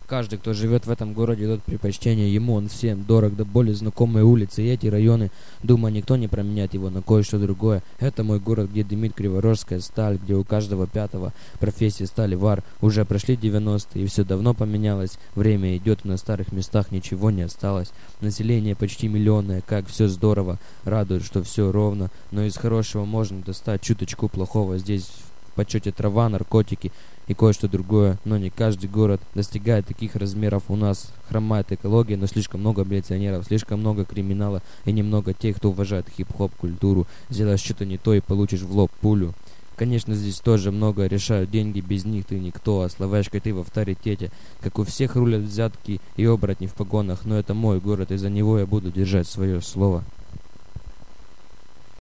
Каждый, кто живет в этом городе, дает предпочтение ему, он всем дорог, да более знакомые улицы и эти районы. Думаю, никто не променяет его на кое-что другое. Это мой город, где дымит криворожская сталь, где у каждого пятого профессии сталевар. Уже прошли 90-е, и все давно поменялось. Время идет, на старых местах ничего не осталось. Население почти миллионное, как все здорово. Радует, что все ровно, но из хорошего можно достать чуточку плохого. Здесь в почете трава, наркотики и кое-что другое, но не каждый город достигает таких размеров. У нас хромает экология, но слишком много милиционеров, слишком много криминала и немного тех, кто уважает хип-хоп культуру. Сделаешь что-то не то и получишь в лоб пулю. Конечно, здесь тоже много решают деньги, без них ты никто, а словечко ты в авторитете. Как у всех рулят взятки и оборотни в погонах, но это мой город, и за него я буду держать свое слово.